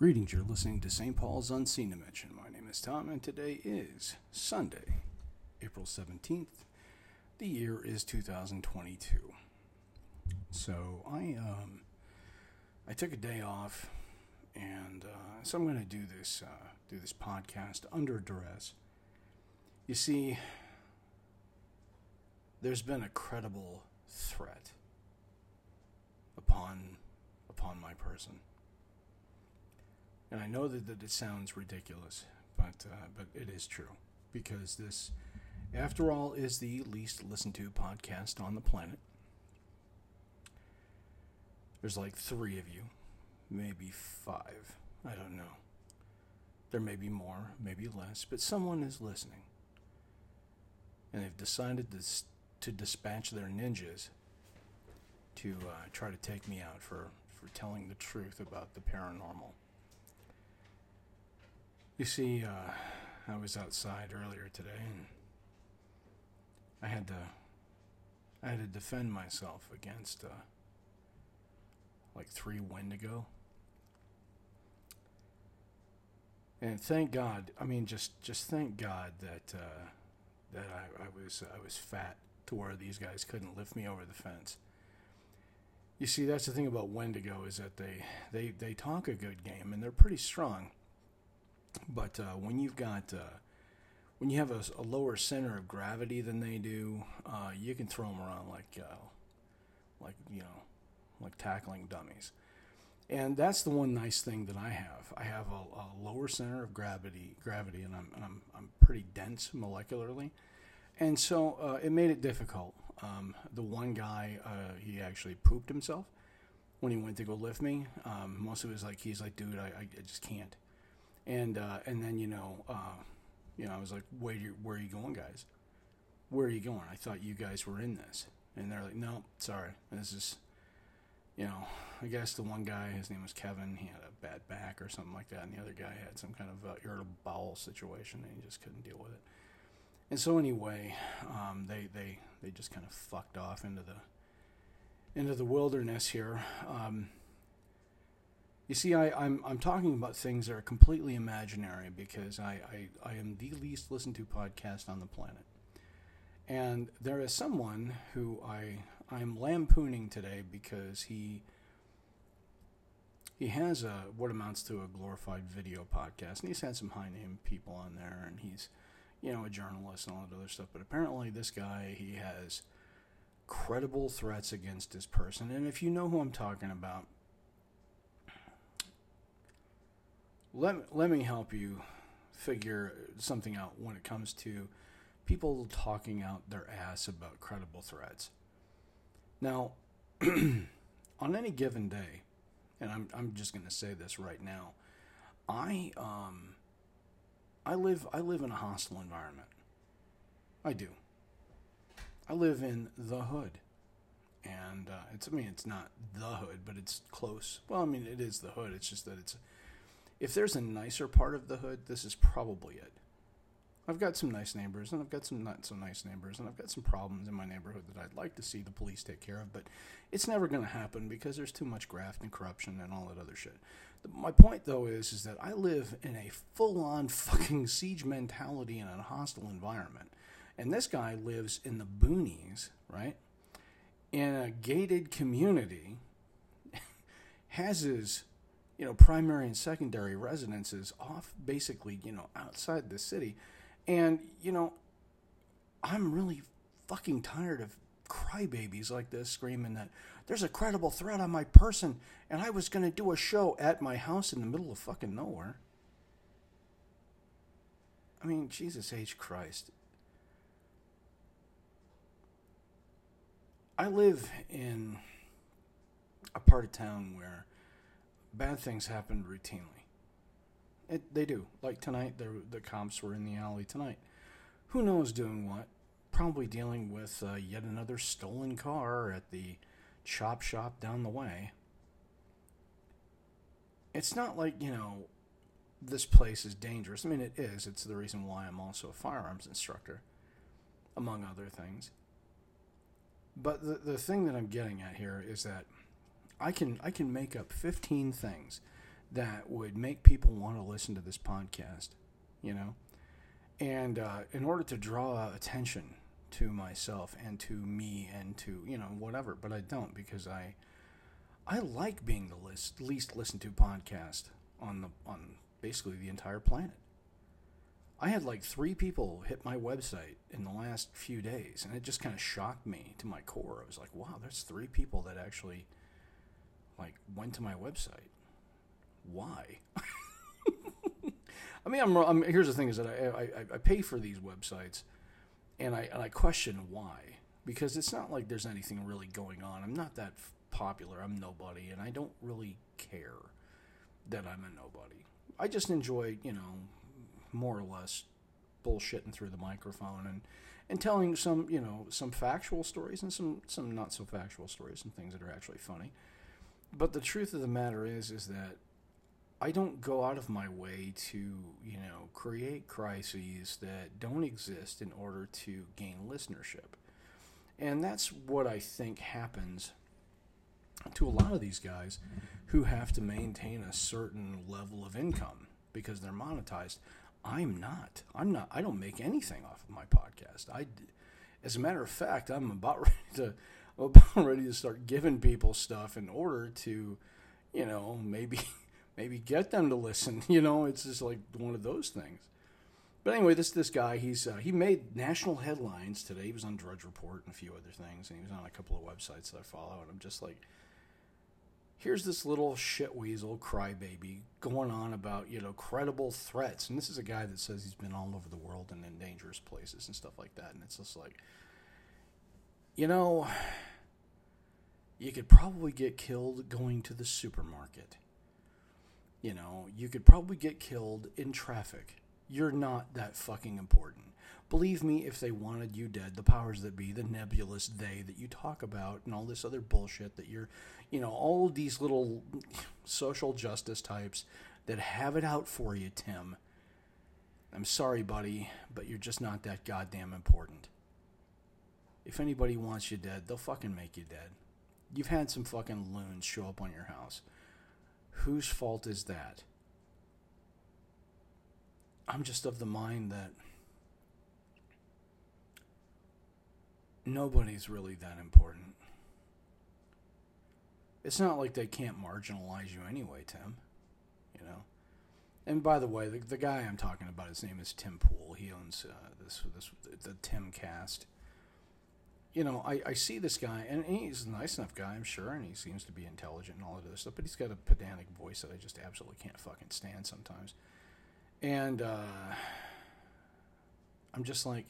Greetings, you're listening to St. Paul's Unseen Dimension. My name is Tom, and today is Sunday, April 17th. The year is 2022. So I took a day off, and so I'm going to do this podcast under duress. You see, there's been a credible threat upon my person. And I know that it sounds ridiculous, but it is true, because this, after all, is the least listened to podcast on the planet. There's like 3 of you, maybe 5, I don't know. There may be more, maybe less, but someone is listening. And they've decided to dispatch their ninjas to try to take me out for telling the truth about the paranormal. You see, I was outside earlier today, and I had to defend myself against like 3 Wendigo. And thank God, I mean, just thank God that I was fat to where these guys couldn't lift me over the fence. You see, that's the thing about Wendigo, is that they talk a good game, and they're pretty strong. But when you have a lower center of gravity than they do, you can throw them around like tackling dummies. And that's the one nice thing that I have. I have a lower center of gravity, and I'm pretty dense molecularly, and so it made it difficult. The one guy, he actually pooped himself when he went to go lift me. Most of it was like, he's like, dude, I just can't. And then, I was like, where are you going, guys? Where are you going? I thought you guys were in this. And they're like, no, sorry. This is, I guess the one guy, his name was Kevin, he had a bad back or something like that. And the other guy had some kind of irritable bowel situation, and he just couldn't deal with it. And so anyway, they just kind of fucked off into the wilderness here. You see, I'm talking about things that are completely imaginary, because I am the least listened to podcast on the planet. And there is someone who I'm lampooning today because he has what amounts to a glorified video podcast, and he's had some high-name people on there, and he's, a journalist and all that other stuff. But apparently this guy, he has credible threats against his person. And if you know who I'm talking about, Let me help you figure something out when it comes to people talking out their ass about credible threats. Now, on any given day, and I'm just going to say this right now, I live in a hostile environment. I do. I live in the hood, and it's not the hood, but it's close. Well, it is the hood. It's just that if there's a nicer part of the hood, this is probably it. I've got some nice neighbors, and I've got some not so nice neighbors, and I've got some problems in my neighborhood that I'd like to see the police take care of, but it's never going to happen because there's too much graft and corruption and all that other shit. My point, though, is that I live in a full-on fucking siege mentality in a hostile environment. And this guy lives in the boonies, right? In a gated community, has his primary and secondary residences off, basically, outside the city. And, I'm really fucking tired of crybabies like this screaming that there's a credible threat on my person, and I was going to do a show at my house in the middle of fucking nowhere. Jesus H. Christ. I live in a part of town where bad things happen routinely. They do. Like tonight, the cops were in the alley tonight. Who knows doing what? Probably dealing with yet another stolen car at the chop shop down the way. It's not like, this place is dangerous. It is. It's the reason why I'm also a firearms instructor, among other things. But the thing that I'm getting at here is that I can make up 15 things that would make people want to listen to this podcast, you know? And in order to draw attention to myself and to me and to, you know, whatever, but I don't, because I like being the least listened to podcast on basically the entire planet. I had like 3 people hit my website in the last few days, and it just kind of shocked me to my core. I was like, wow, there's 3 people that actually like went to my website. Why? I mean, here's the thing: is that I pay for these websites, and I question why, because it's not like there's anything really going on. I'm not that popular. I'm nobody, and I don't really care that I'm a nobody. I just enjoy, you know, more or less bullshitting through the microphone and telling some, you know, some factual stories and some not so factual stories, some things that are actually funny. But the truth of the matter is that I don't go out of my way to, you know, create crises that don't exist in order to gain listenership. And that's what I think happens to a lot of these guys who have to maintain a certain level of income because they're monetized. I'm not. I don't make anything off of my podcast. As a matter of fact, I'm about ready to start giving people stuff in order to, you know, maybe get them to listen. You know, it's just like one of those things. But anyway, this guy, he made national headlines today. He was on Drudge Report and a few other things, and he was on a couple of websites that I follow, and I'm just like, here's this little shitweasel crybaby going on about, you know, credible threats. And this is a guy that says he's been all over the world and in dangerous places and stuff like that. And it's just like, you know, you could probably get killed going to the supermarket. You know, you could probably get killed in traffic. You're not that fucking important. Believe me, if they wanted you dead, the powers that be, the nebulous they that you talk about and all this other bullshit that you're, you know, all of these little social justice types that have it out for you, Tim. I'm sorry, buddy, but you're just not that goddamn important. If anybody wants you dead, they'll fucking make you dead. You've had some fucking loons show up on your house. Whose fault is that? I'm just of the mind that nobody's really that important. It's not like they can't marginalize you anyway, Tim. You know? And by the way, the guy I'm talking about, his name is Tim Pool. He owns the Timcast. You know, I see this guy, and he's a nice enough guy, I'm sure, and he seems to be intelligent and all of this stuff, but he's got a pedantic voice that I just absolutely can't fucking stand sometimes. And I'm just like,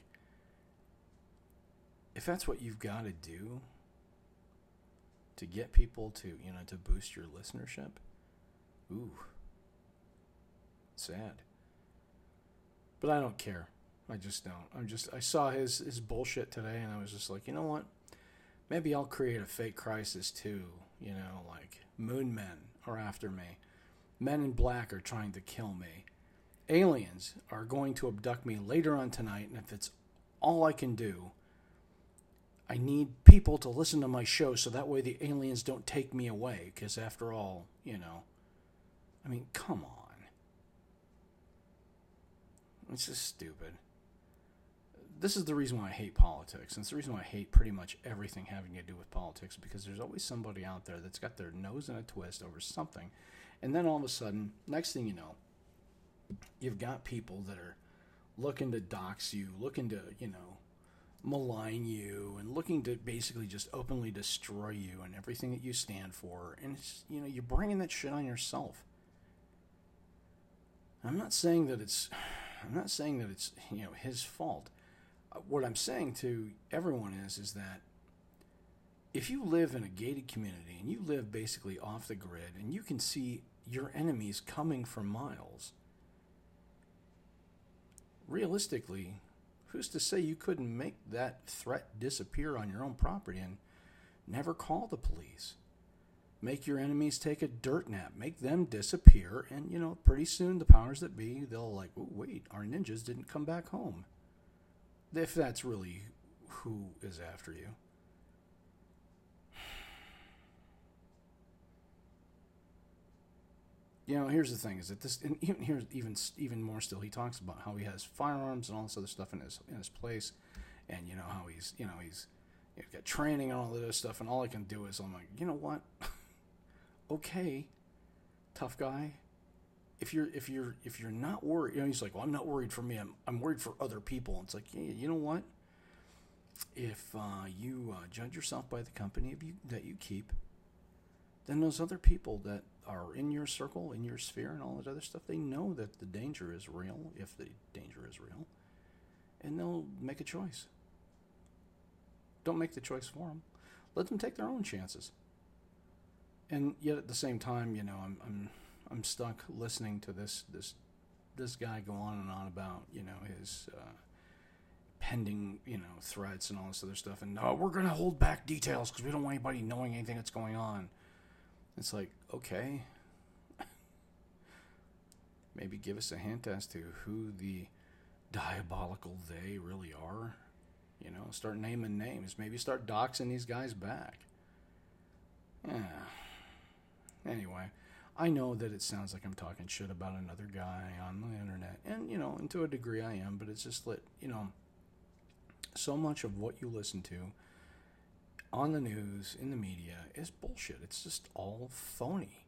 if that's what you've got to do to get people to, you know, to boost your listenership, ooh, sad. But I don't care. I just don't. I saw his bullshit today, and I was just like, you know what? Maybe I'll create a fake crisis too. You know, like moon men are after me. Men in black are trying to kill me. Aliens are going to abduct me later on tonight, and if it's all I can do, I need people to listen to my show so that way the aliens don't take me away. Because after all, you know, I mean, come on. It's just stupid. This is the reason why I hate politics. And it's the reason why I hate pretty much everything having to do with politics. Because there's always somebody out there that's got their nose in a twist over something. And then all of a sudden, next thing you know, you've got people that are looking to dox you, looking to, you know, malign you, and looking to basically just openly destroy you and everything that you stand for. And it's, you know, you're bringing that shit on yourself. I'm not saying that it's, you know, his fault. What I'm saying to everyone is that if you live in a gated community and you live basically off the grid and you can see your enemies coming for miles, realistically, who's to say you couldn't make that threat disappear on your own property and never call the police? Make your enemies take a dirt nap, make them disappear, and, you know, pretty soon the powers that be, they'll like, oh, wait, our ninjas didn't come back home. If that's really who is after you. Here's the thing: is that this, and here's even more still. He talks about how he has firearms and all this other stuff in his place, and how he's got training and all this stuff. And all I can do is I'm like, you know what? Okay, tough guy. If you're not worried, he's like, well, I'm not worried for me. I'm worried for other people. And it's like, yeah, you know what? If you judge yourself by the company that you keep, then those other people that are in your circle, in your sphere, and all that other stuff, they know that the danger is real, if the danger is real, and they'll make a choice. Don't make the choice for them. Let them take their own chances. And yet at the same time, I'm stuck listening to this guy go on and on about his pending threats and all this other stuff, and we're going to hold back details because we don't want anybody knowing anything that's going on. It's like, okay, maybe give us a hint as to who the diabolical they really are. Start naming names. Maybe start doxing these guys back. Yeah. Anyway, I know that it sounds like I'm talking shit about another guy on the internet. And, and to a degree I am, but it's just that, so much of what you listen to on the news, in the media, is bullshit. It's just all phony.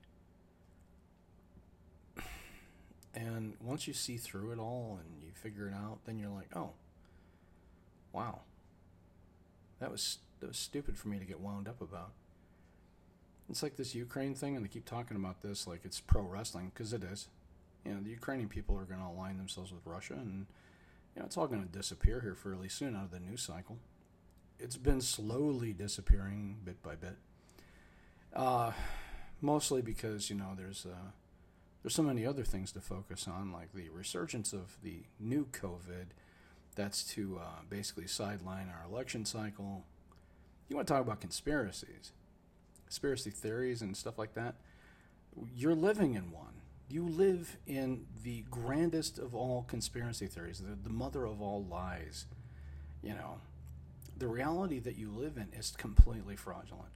And once you see through it all and you figure it out, then you're like, oh, wow. That was stupid for me to get wound up about. It's like this Ukraine thing, and they keep talking about this like it's pro wrestling, because it is. The Ukrainian people are going to align themselves with Russia, and it's all going to disappear here fairly soon out of the news cycle. It's been slowly disappearing bit by bit. Mostly because, there's so many other things to focus on, like the resurgence of the new COVID. That's to basically sideline our election cycle. You want to talk about conspiracy theories and stuff like that? You're living in one. You live in the grandest of all conspiracy theories, the mother of all lies. The reality that you live in is completely fraudulent.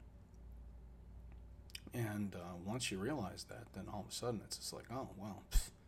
And once you realize that, then all of a sudden it's just like, oh, well,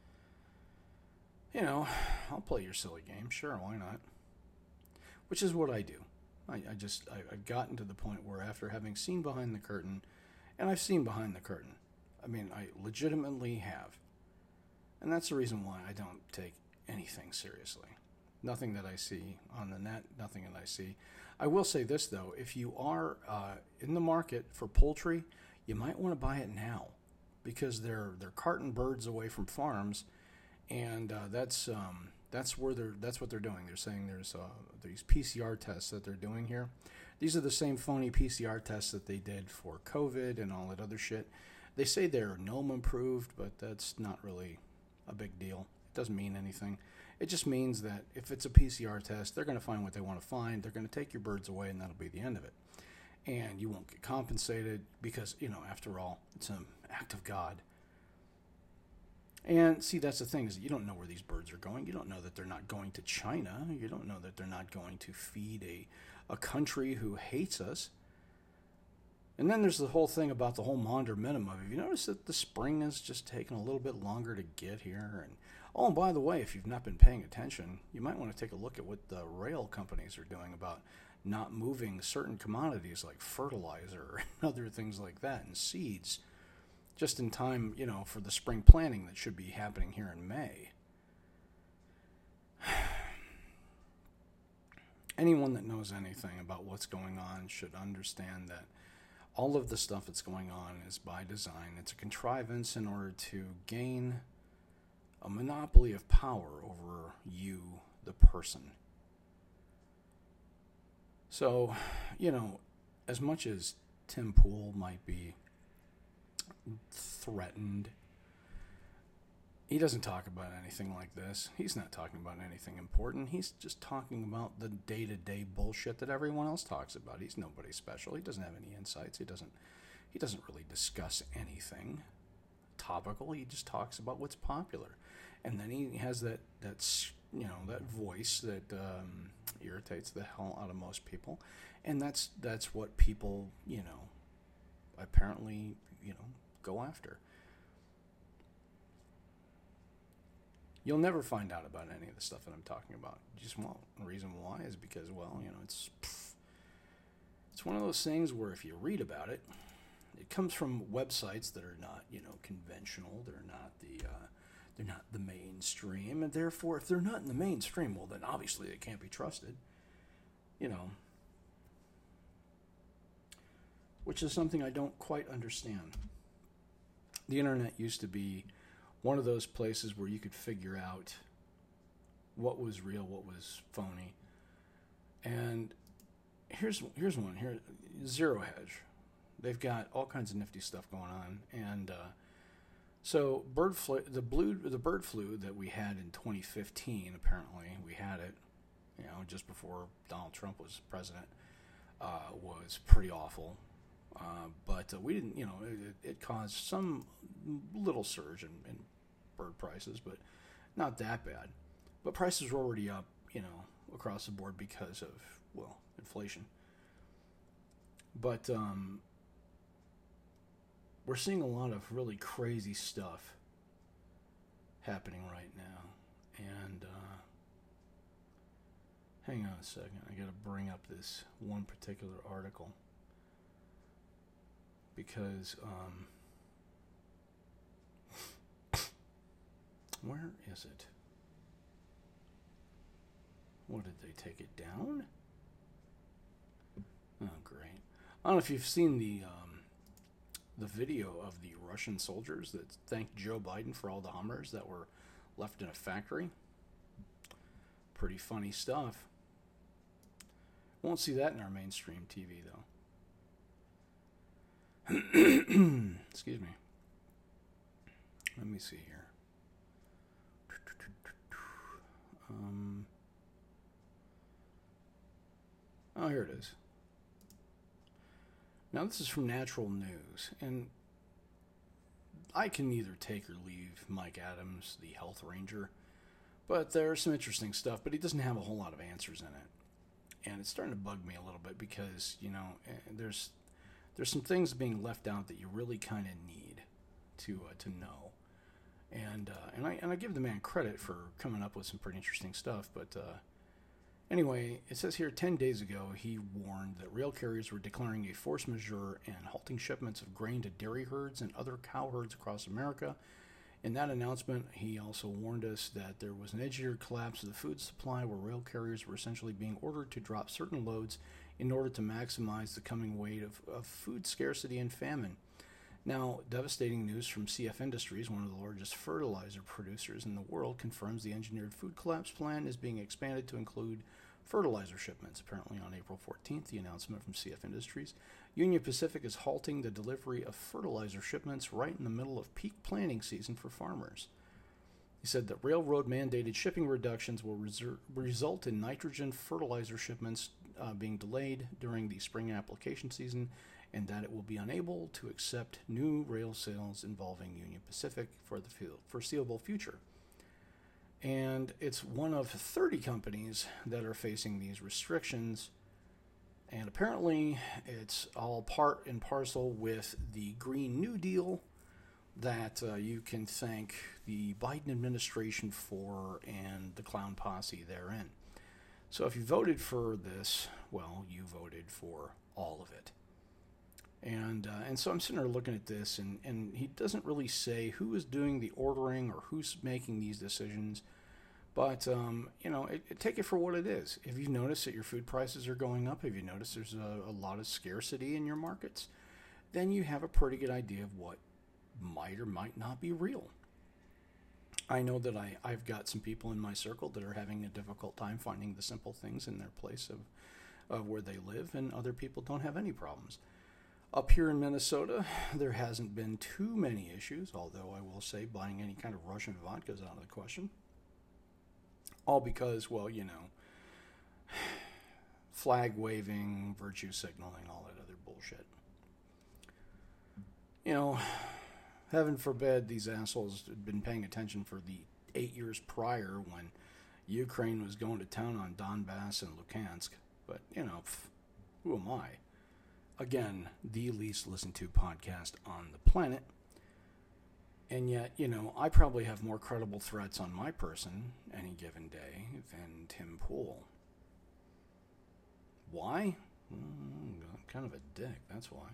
I'll play your silly game. Sure, why not? Which is what I do. I've gotten to the point where after having seen behind the curtain, and I've seen behind the curtain, I legitimately have. And that's the reason why I don't take anything seriously. Nothing that I see on the net, nothing that I see. I will say this, though. If you are in the market for poultry, you might want to buy it now, because they're carting birds away from farms, and that's what they're doing. They're saying there's these PCR tests that they're doing here. These are the same phony PCR tests that they did for COVID and all that other shit. They say they're GNOME approved, but that's not really a big deal. It doesn't mean anything. It just means that if it's a PCR test, they're going to find what they want to find. They're going to take your birds away, and that'll be the end of it. And you won't get compensated because, after all, it's an act of God. And see, that's the thing, is that you don't know where these birds are going. You don't know that they're not going to China. You don't know that they're not going to feed a country who hates us. And then there's the whole thing about the whole Maunder minimum. Have you noticed that the spring has just taken a little bit longer to get here? And by the way, if you've not been paying attention, you might want to take a look at what the rail companies are doing about not moving certain commodities like fertilizer and other things like that, and seeds, just in time, for the spring planting that should be happening here in May. Anyone that knows anything about what's going on should understand that all of the stuff that's going on is by design. It's a contrivance in order to gain a monopoly of power over you, the person. So, as much as Tim Pool might be threatened, he doesn't talk about anything like this. He's not talking about anything important. He's just talking about the day-to-day bullshit that everyone else talks about. He's nobody special. He doesn't have any insights. He doesn't really discuss anything topical. He just talks about what's popular. And then he has that voice that irritates the hell out of most people. And that's what people, apparently, go after. You'll never find out about any of the stuff that I'm talking about. You just won't. The reason why is because, well, it's one of those things where if you read about it, it comes from websites that are not, conventional. They're not the mainstream, and therefore, if they're not in the mainstream, well, then obviously they can't be trusted. Which is something I don't quite understand. The internet used to be one of those places where you could figure out what was real, what was phony. And here's one here, Zero Hedge. They've got all kinds of nifty stuff going on, and so the bird flu that we had in 2015. Apparently, we had it, just before Donald Trump was president. Was pretty awful, but we didn't. It caused some little surge in bird prices, but not that bad. But prices were already up, across the board because of, inflation. But we're seeing a lot of really crazy stuff happening right now. And hang on a second. I got to bring up this one particular article because where is it? What, did they take it down? Oh, great. I don't know if you've seen the video of the Russian soldiers that thanked Joe Biden for all the Hummers that were left in a factory. Pretty funny stuff. Won't see that in our mainstream TV, though. Excuse me. Let me see here. Oh, here it is. Now, this is from Natural News, and I can either take or leave Mike Adams, the health ranger, but there's some interesting stuff, but he doesn't have a whole lot of answers in it. And it's starting to bug me a little bit because, there's some things being left out that you really kind of need to know. And I give the man credit for coming up with some pretty interesting stuff, but anyway, it says here 10 days ago he warned that rail carriers were declaring a force majeure and halting shipments of grain to dairy herds and other cow herds across America. In that announcement, he also warned us that there was an edgier collapse of the food supply where rail carriers were essentially being ordered to drop certain loads in order to maximize the coming wave of food scarcity and famine. Now, devastating news from CF Industries, one of the largest fertilizer producers in the world, confirms the engineered food collapse plan is being expanded to include fertilizer shipments. Apparently on April 14th, the announcement from CF Industries, Union Pacific is halting the delivery of fertilizer shipments right in the middle of peak planting season for farmers. He said that railroad mandated shipping reductions will result in nitrogen fertilizer shipments being delayed during the spring application season, and that it will be unable to accept new rail sales involving Union Pacific for the foreseeable future. And it's one of 30 companies that are facing these restrictions. And apparently it's all part and parcel with the Green New Deal that you can thank the Biden administration for and the clown posse therein. So if you voted for this, well, you voted for all of it. And so I'm sitting there looking at this, and he doesn't really say who is doing the ordering or who's making these decisions. But, take it for what it is. If you notice that your food prices are going up, if you notice there's a lot of scarcity in your markets, then you have a pretty good idea of what might or might not be real. I know that I've got some people in my circle that are having a difficult time finding the simple things in their place of where they live, and other people don't have any problems. Up here in Minnesota, there hasn't been too many issues, although I will say buying any kind of Russian vodka is out of the question. All because, flag waving, virtue signaling, all that other bullshit. Heaven forbid these assholes had been paying attention for the 8 years prior when Ukraine was going to town on Donbass and Luhansk. But, who am I? Again, the least listened to podcast on the planet. And yet, I probably have more credible threats on my person any given day than Tim Pool. Why? I'm kind of a dick, that's why.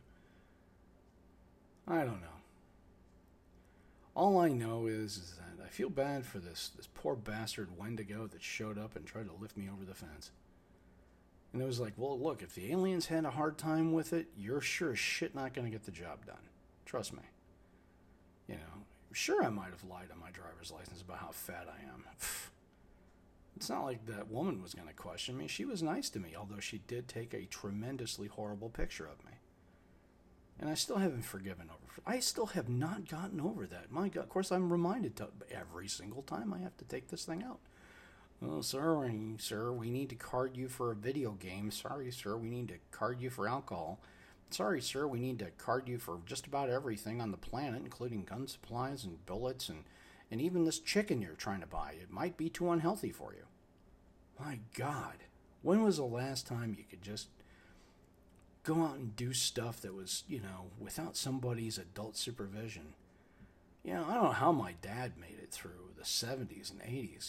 I don't know. All I know is that I feel bad for this poor bastard Wendigo that showed up and tried to lift me over the fence. And it was like, well, look, if the aliens had a hard time with it, you're sure as shit not going to get the job done. Trust me. Sure I might have lied on my driver's license about how fat I am. It's not like that woman was going to question me. She was nice to me, although she did take a tremendously horrible picture of me. And I still haven't forgiven over. I still have not gotten over that. My God, of course, I'm reminded every single time I have to take this thing out. Oh, sorry, sir, we need to card you for a video game. Sorry, sir, we need to card you for alcohol. Sorry, sir, we need to card you for just about everything on the planet, including gun supplies and bullets and even this chicken you're trying to buy. It might be too unhealthy for you. My God, when was the last time you could just go out and do stuff that was, without somebody's adult supervision? I don't know how my dad made it through the 70s and 80s,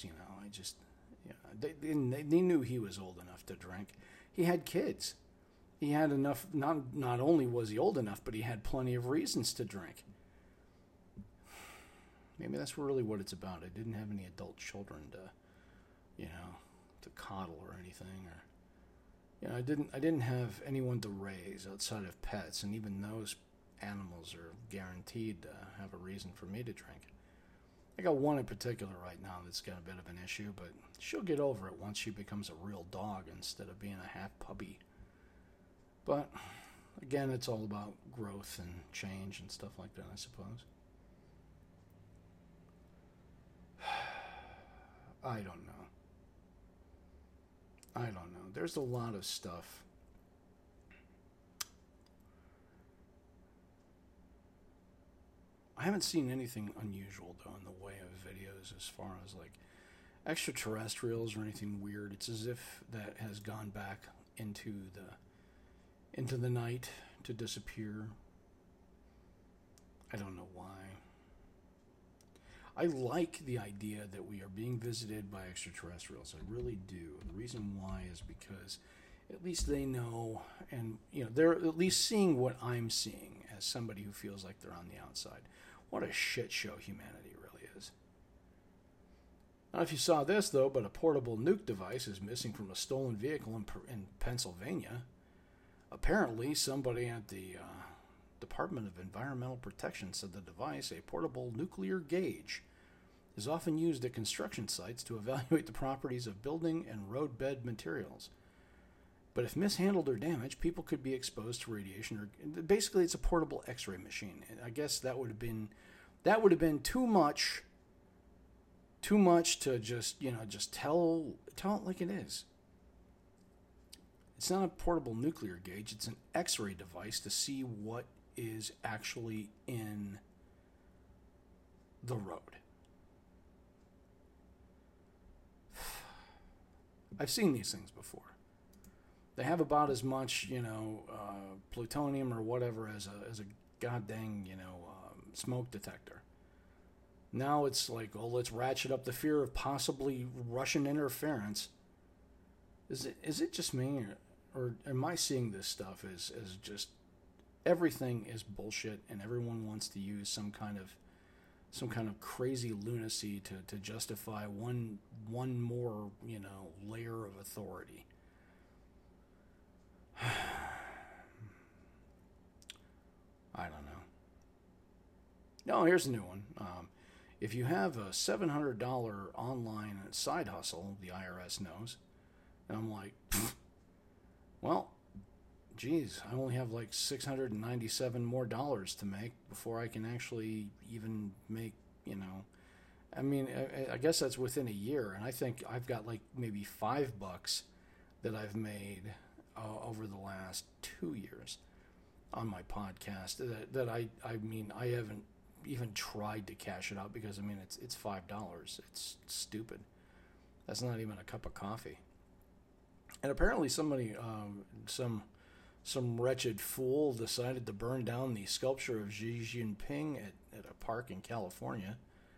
they knew he was old enough to drink. He had kids. He had enough, not only was he old enough, but he had plenty of reasons to drink. Maybe that's really what it's about. I didn't have any adult children to coddle or anything, or I didn't have anyone to raise outside of pets, and even those animals are guaranteed to have a reason for me to drink. I got one in particular right now that's got a bit of an issue, but she'll get over it once she becomes a real dog instead of being a half puppy. But again, it's all about growth and change and stuff like that, I suppose. I don't know. There's a lot of stuff. I haven't seen anything unusual, though, in the way of videos as far as, like, extraterrestrials or anything weird. It's as if that has gone back into the night to disappear. I don't know why. I like the idea that we are being visited by extraterrestrials. I really do. The reason why is because at least they know, and they're at least seeing what I'm seeing as somebody who feels like they're on the outside. What a shit show humanity really is. I don't know if you saw this, though, but a portable nuke device is missing from a stolen vehicle in Pennsylvania. Apparently, somebody at the Department of Environmental Protection said the device, a portable nuclear gauge, is often used at construction sites to evaluate the properties of building and roadbed materials. But if mishandled or damaged, people could be exposed to radiation. Or basically, it's a portable X-ray machine. I guess that would have been too much to just tell it like it is. It's not a portable nuclear gauge. It's an X-ray device to see what is actually in the road. I've seen these things before. They have about as much, plutonium or whatever as a goddamn, smoke detector. Now it's like, oh, let's ratchet up the fear of possibly Russian interference. Is it just me, or am I seeing this stuff as just everything is bullshit, and everyone wants to use some kind of crazy lunacy to justify one more, layer of authority? I don't know. No, here's a new one. If you have a $700 online side hustle, the IRS knows. And I'm like, well, geez, I only have like $697 more to make before I can actually even make, I mean, I guess that's within a year, and I think I've got like maybe $5 that I've made over the last 2 years on my podcast that I mean, I haven't even tried to cash it out because, I mean, it's $5. It's stupid. That's not even a cup of coffee. And apparently somebody, some some wretched fool decided to burn down the sculpture of Xi Jinping at a park in California.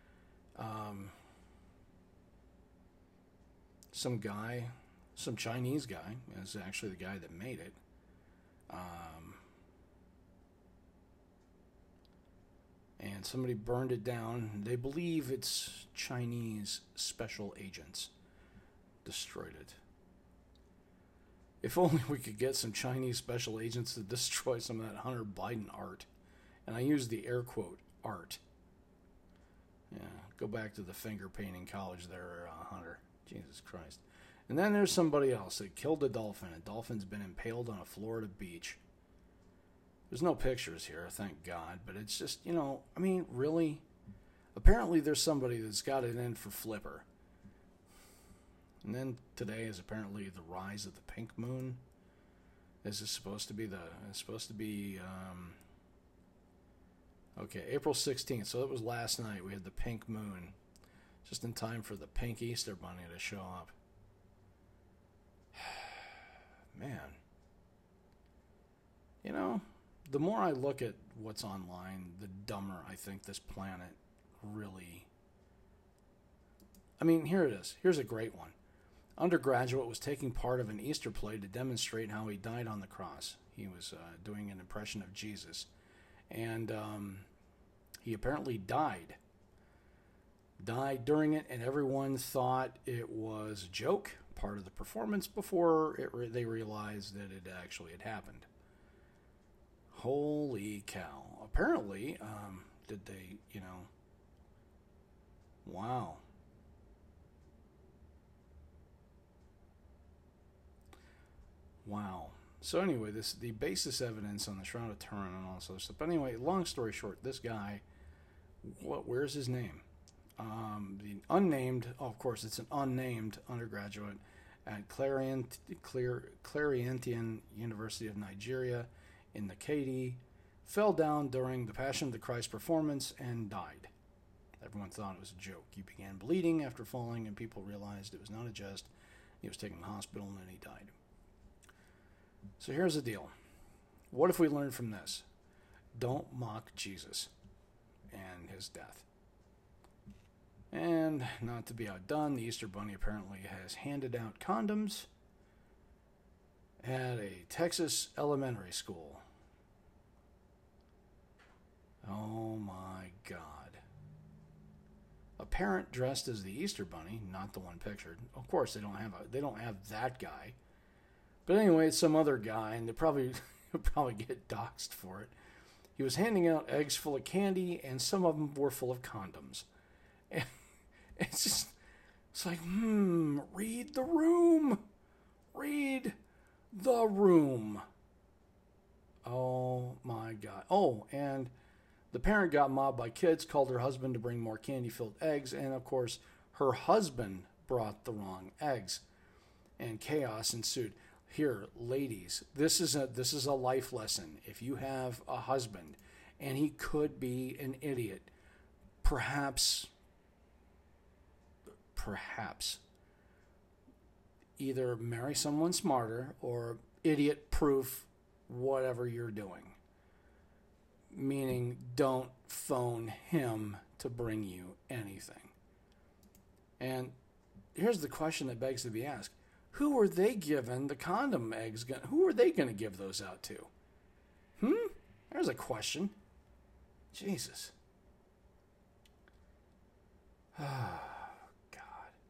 Some Chinese guy, is actually the guy that made it. And somebody burned it down. They believe it's Chinese special agents destroyed it. If only we could get some Chinese special agents to destroy some of that Hunter Biden art. And I use the air quote, art. Yeah, go back to the finger painting college there, Hunter. Jesus Christ. And then there's somebody else that killed a dolphin. A dolphin's been impaled on a Florida beach. There's no pictures here, thank God. But it's just, really? Apparently there's somebody that's got it in for Flipper. And then today is apparently the rise of the pink moon. This is supposed to be April 16th. So it was last night. We had the pink moon. Just in time for the pink Easter bunny to show up. Man. The more I look at what's online, the dumber I think this planet really... here it is. Here's a great one. Undergraduate was taking part of an Easter play to demonstrate how he died on the cross. He was doing an impression of Jesus. And he apparently died during it, and everyone thought it was a joke, part of the performance, before they realized that it actually had happened. Holy cow. Apparently, did they, wow. Wow. So anyway, the basis evidence on the Shroud of Turin and all this other stuff. But anyway, long story short, this guy, where's his name? The unnamed, of course, it's an unnamed undergraduate at Clarientian University of Nigeria in the Katy, fell down during the Passion of the Christ performance and died. Everyone thought it was a joke. He began bleeding after falling, and people realized it was not a jest. He was taken to the hospital, and then he died. So here's the deal. What if we learn from this? Don't mock Jesus and his death. And not to be outdone, the Easter Bunny apparently has handed out condoms at a Texas elementary school. Oh my God. A parent dressed as the Easter Bunny, not the one pictured. Of course, they don't have that guy. But anyway, it's some other guy, and he'll probably get doxxed for it. He was handing out eggs full of candy, and some of them were full of condoms. And it's like, read the room. Read the room. Oh my God. Oh, and the parent got mobbed by kids, called her husband to bring more candy-filled eggs, and of course, her husband brought the wrong eggs, and chaos ensued. Here, ladies, this is a life lesson. If you have a husband, and he could be an idiot, perhaps either marry someone smarter or idiot-proof whatever you're doing. Meaning, don't phone him to bring you anything. And here's the question that begs to be asked. Who are they giving the condom eggs? Who are they going to give those out to? There's a question. Jesus. Oh, God.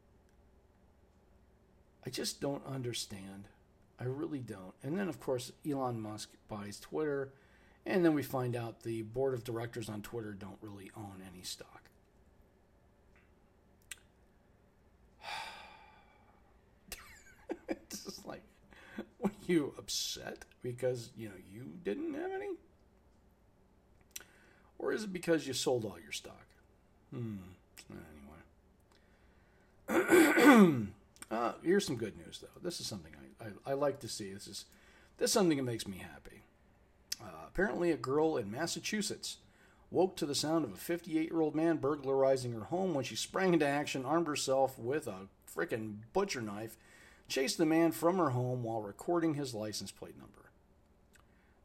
I just don't understand. I really don't. And then, of course, Elon Musk buys Twitter. And then we find out the board of directors on Twitter don't really own any stock. It's just like, were you upset because, you didn't have any? Or is it because you sold all your stock? Anyway. Here's some good news, though. This is something I like to see. This is something that makes me happy. Apparently, a girl in Massachusetts woke to the sound of a 58-year-old man burglarizing her home when she sprang into action, armed herself with a frickin' butcher knife, chased the man from her home while recording his license plate number.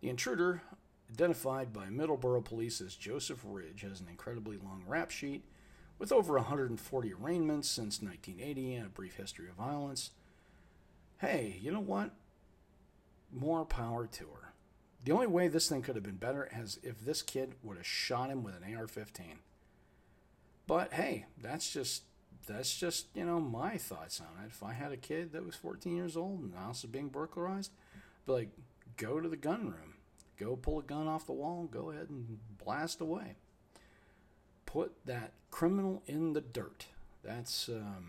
The intruder, identified by Middleborough police as Joseph Ridge, has an incredibly long rap sheet with over 140 arraignments since 1980 and a brief history of violence. Hey, you know what? More power to her. The only way this thing could have been better is if this kid would have shot him with an AR-15. But hey, that's just my thoughts on it. If I had a kid that was 14 years old and the house is being burglarized, I'd be like, go to the gun room. Go pull a gun off the wall. Go ahead and blast away. Put that criminal in the dirt. That's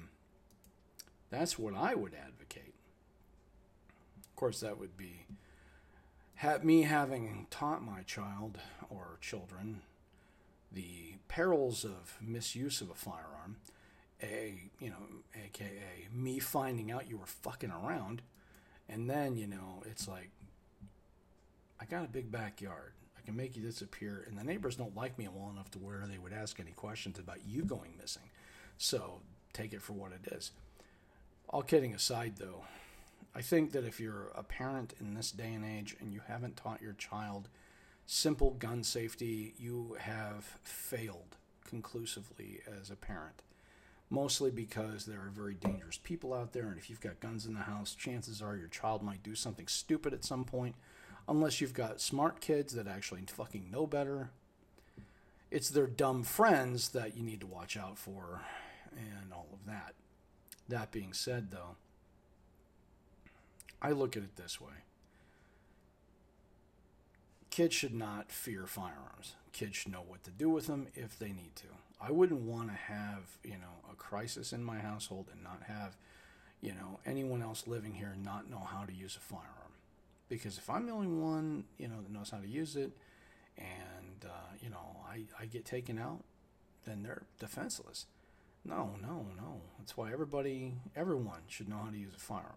what I would advocate. Of course, that would be me having taught my child or children the perils of misuse of a firearm, aka me finding out you were fucking around, and then, it's like, I got a big backyard. I can make you disappear, and the neighbors don't like me well enough to where they would ask any questions about you going missing. So, take it for what it is. All kidding aside, though, I think that if you're a parent in this day and age and you haven't taught your child simple gun safety, you have failed conclusively as a parent. Mostly because there are very dangerous people out there, and if you've got guns in the house, chances are your child might do something stupid at some point, unless you've got smart kids that actually fucking know better. It's their dumb friends that you need to watch out for, and all of that. That being said, though, I look at it this way. Kids should not fear firearms. Kids should know what to do with them if they need to. I wouldn't want to have, a crisis in my household and not have, anyone else living here not know how to use a firearm. Because if I'm the only one, that knows how to use it, and, I get taken out, then they're defenseless. No. That's why everyone should know how to use a firearm.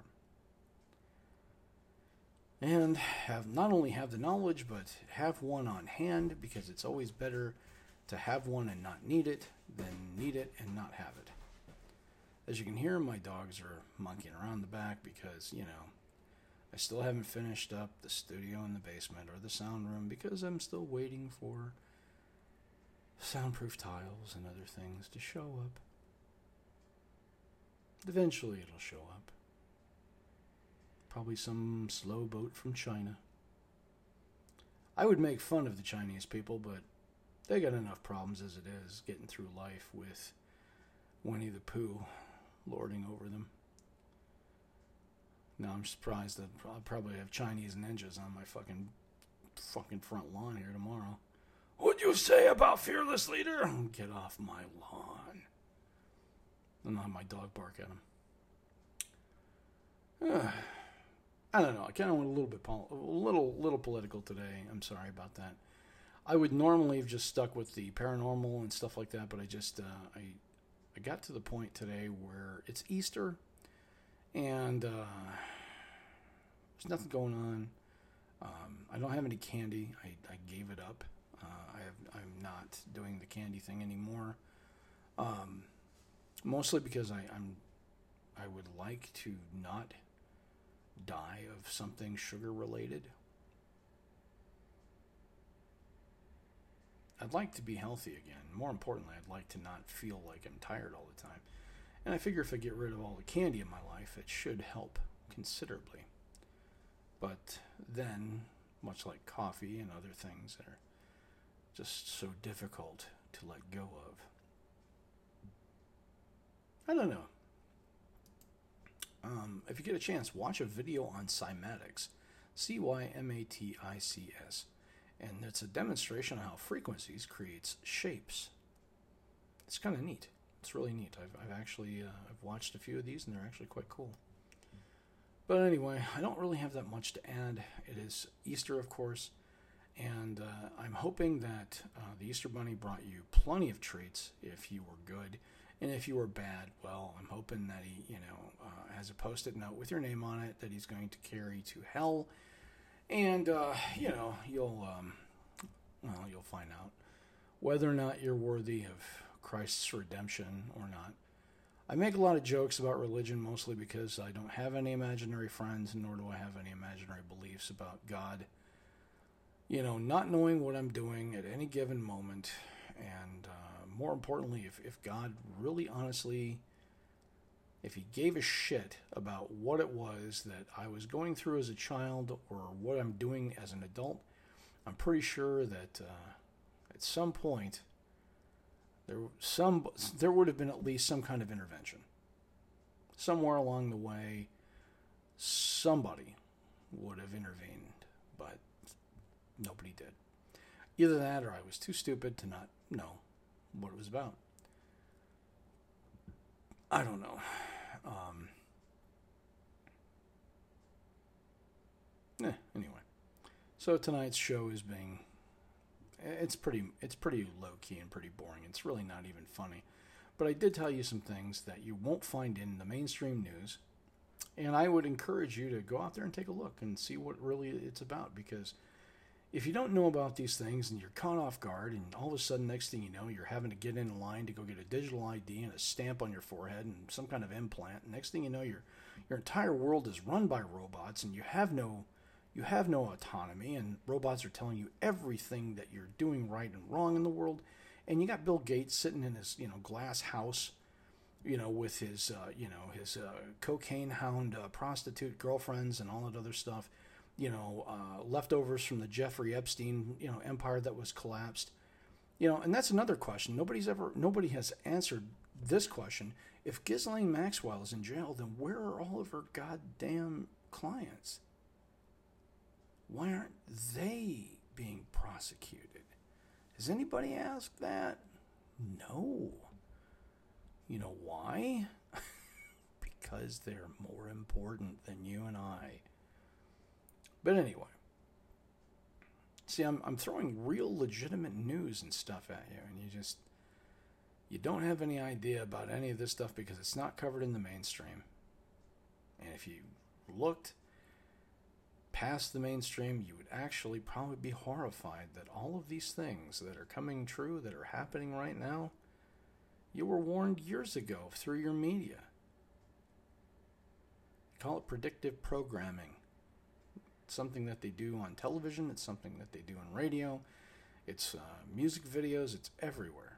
And not only have the knowledge, but have one on hand, because it's always better to have one and not need it than need it and not have it. As you can hear, my dogs are monkeying around the back because, I still haven't finished up the studio in the basement or the sound room because I'm still waiting for soundproof tiles and other things to show up. Eventually it'll show up. Probably some slow boat from China. I would make fun of the Chinese people, but they got enough problems as it is getting through life with Winnie the Pooh lording over them. Now I'm surprised that I'll probably have Chinese ninjas on my fucking front lawn here tomorrow. What'd you say about fearless leader? Get off my lawn. And I'll have my dog bark at him. I don't know. I kind of went a little political today. I'm sorry about that. I would normally have just stuck with the paranormal and stuff like that, but I just I got to the point today where it's Easter, and there's nothing going on. I don't have any candy. I gave it up. I'm not doing the candy thing anymore. Mostly because I would like to not die of something sugar related. I'd like to be healthy again. More importantly, I'd like to not feel like I'm tired all the time. And I figure if I get rid of all the candy in my life, it should help considerably. But then, much like coffee and other things that are just so difficult to let go of, I don't know. If you get a chance, watch a video on cymatics, Cymatics, and it's a demonstration of how frequencies creates shapes. It's kind of neat. It's really neat. I've actually I've watched a few of these, and they're actually quite cool. But anyway, I don't really have that much to add. It is Easter, of course, and I'm hoping that the Easter Bunny brought you plenty of treats if you were good. And if you were bad, well, I'm hoping that he, has a Post-it note with your name on it that he's going to carry to hell. And, you'll find out whether or not you're worthy of Christ's redemption or not. I make a lot of jokes about religion mostly because I don't have any imaginary friends, nor do I have any imaginary beliefs about God. Not knowing what I'm doing at any given moment, and more importantly, if God really honestly, if he gave a shit about what it was that I was going through as a child or what I'm doing as an adult, I'm pretty sure that at some point there would have been at least some kind of intervention. Somewhere along the way, somebody would have intervened, but nobody did. Either that or I was too stupid to not know what it was about. I don't know. Anyway, so tonight's show is it's pretty low key and pretty boring. It's really not even funny. But I did tell you some things that you won't find in the mainstream news, and I would encourage you to go out there and take a look and see what really it's about, because if you don't know about these things and you're caught off guard and all of a sudden next thing you know you're having to get in line to go get a digital ID and a stamp on your forehead and some kind of implant, and next thing you know your entire world is run by robots and you have no autonomy, and robots are telling you everything that you're doing right and wrong in the world, and you got Bill Gates sitting in his glass house with his cocaine hound prostitute girlfriends and all that other stuff, leftovers from the Jeffrey Epstein, empire that was collapsed. And that's another question. Nobody has answered this question. If Ghislaine Maxwell is in jail, then where are all of her goddamn clients? Why aren't they being prosecuted? Has anybody asked that? No. You know why? Because they're more important than you and I. But anyway, see, I'm throwing real legitimate news and stuff at you, and you don't have any idea about any of this stuff because it's not covered in the mainstream. And if you looked past the mainstream, you would actually probably be horrified that all of these things that are coming true, that are happening right now, you were warned years ago through your media. Call it predictive programming. It's something that they do on television. It's something that they do on radio. It's music videos. It's everywhere.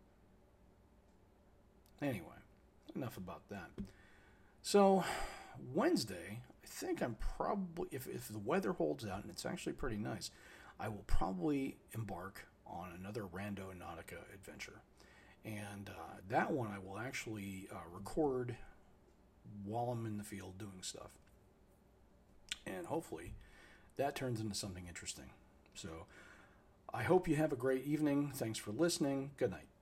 Anyway, enough about that. So, Wednesday, I think I'm probably, if the weather holds out, and it's actually pretty nice, I will probably embark on another Randonautica adventure. And that one I will actually record while I'm in the field doing stuff. And hopefully that turns into something interesting. So I hope you have a great evening. Thanks for listening. Good night.